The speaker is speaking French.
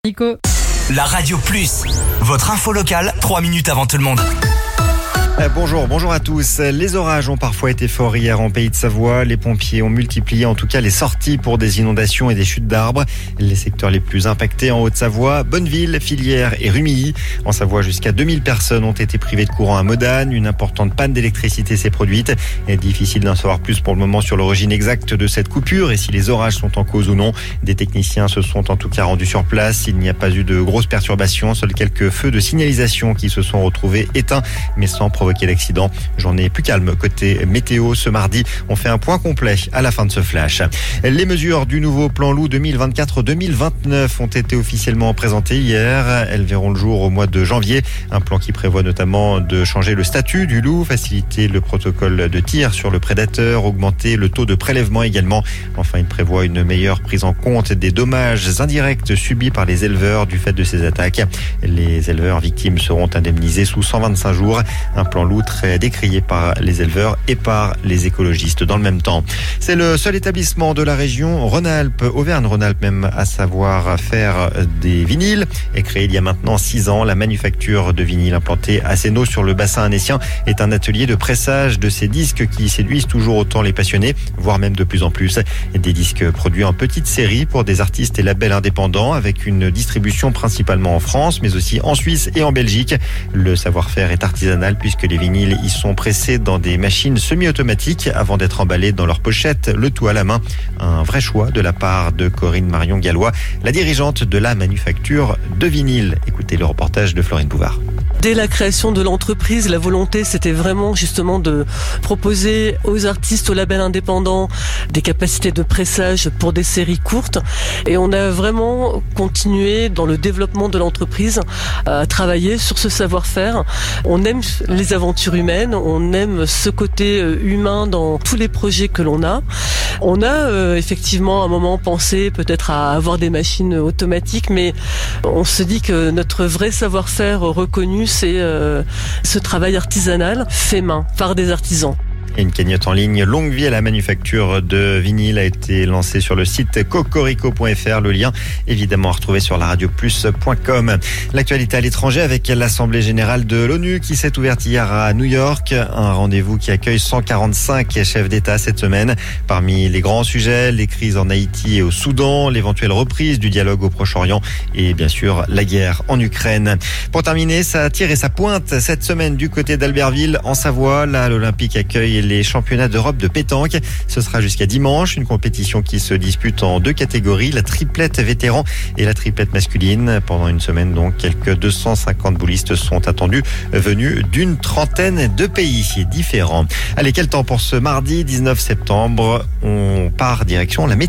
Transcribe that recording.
Nico. La Radio Plus, votre info locale, 3 minutes avant tout le monde. Bonjour à tous. Les orages ont parfois été forts hier en Pays de Savoie. Les pompiers ont multiplié en tout cas les sorties pour des inondations et des chutes d'arbres. Les secteurs les plus impactés en Haute-Savoie, Bonneville, Filière et Rumilly. En Savoie, jusqu'à 2000 personnes ont été privées de courant à Modane. Une importante panne d'électricité s'est produite. Il est difficile d'en savoir plus pour le moment sur l'origine exacte de cette coupure et si les orages sont en cause ou non. Des techniciens se sont en tout cas rendus sur place. Il n'y a pas eu de grosses perturbations, seuls quelques feux de signalisation qui se sont retrouvés éteints mais sans provoquer l'accident. Journée plus calme côté météo ce mardi. On fait un point complet à la fin de ce flash. Les mesures du nouveau plan loup 2024-2029 ont été officiellement présentées hier. Elles verront le jour au mois de janvier. Un plan qui prévoit notamment de changer le statut du loup, faciliter le protocole de tir sur le prédateur, augmenter le taux de prélèvement également. Enfin, il prévoit une meilleure prise en compte des dommages indirects subis par les éleveurs du fait de ces attaques. Les éleveurs victimes seront indemnisés sous 125 jours. Un plan loup très décrié par les éleveurs et par les écologistes dans le même temps. C'est le seul établissement de la région Rhône-Alpes, Auvergne-Rhône-Alpes même, à savoir faire des vinyles. Est créée il y a maintenant 6 ans, la manufacture de vinyle implantée à Sénaux sur le bassin annécien est un atelier de pressage de ces disques qui séduisent toujours autant les passionnés, voire même de plus en plus. Des disques produits en petite série pour des artistes et labels indépendants avec une distribution principalement en France, mais aussi en Suisse et en Belgique. Le savoir-faire est artisanal puisque les vinyles y sont pressés dans des machines semi-automatiques avant d'être emballés dans leur pochette, le tout à la main. Un vrai choix de la part de Corinne Marion Gallois, la dirigeante de la manufacture de vinyle. Écoutez le reportage de Florine Bouvard. Dès la création de l'entreprise, la volonté, c'était vraiment justement de proposer aux artistes, aux labels indépendants, des capacités de pressage pour des séries courtes. Et on a vraiment continué dans le développement de l'entreprise à travailler sur ce savoir-faire. On aime les aventures humaines, on aime ce côté humain dans tous les projets que l'on a. On a effectivement à un moment pensé peut-être à avoir des machines automatiques, mais on se dit que notre vrai savoir-faire reconnu, c'est ce travail artisanal fait main par des artisans. Et une cagnotte en ligne Longue vie à la manufacture de vinyle a été lancée sur le site cocorico.fr. Le lien évidemment à retrouver sur laradioplus.com. L'actualité à l'étranger avec l'Assemblée générale de l'ONU qui s'est ouverte hier à New York. Un rendez-vous qui accueille 145 chefs d'État cette semaine. Parmi les grands sujets, les crises en Haïti et au Soudan, l'éventuelle reprise du dialogue au Proche-Orient et bien sûr la guerre en Ukraine. Pour terminer, ça tire et ça pointe cette semaine du côté d'Albertville en Savoie. Là, l'Olympique accueille les championnats d'Europe de pétanque. Ce sera jusqu'à dimanche, une compétition qui se dispute en 2 catégories, la triplette vétéran et la triplette masculine. Pendant une semaine, donc, quelques 250 boulistes sont attendus, venus d'une trentaine de pays différents. Allez, quel temps pour ce mardi 19 septembre? On part direction la météo.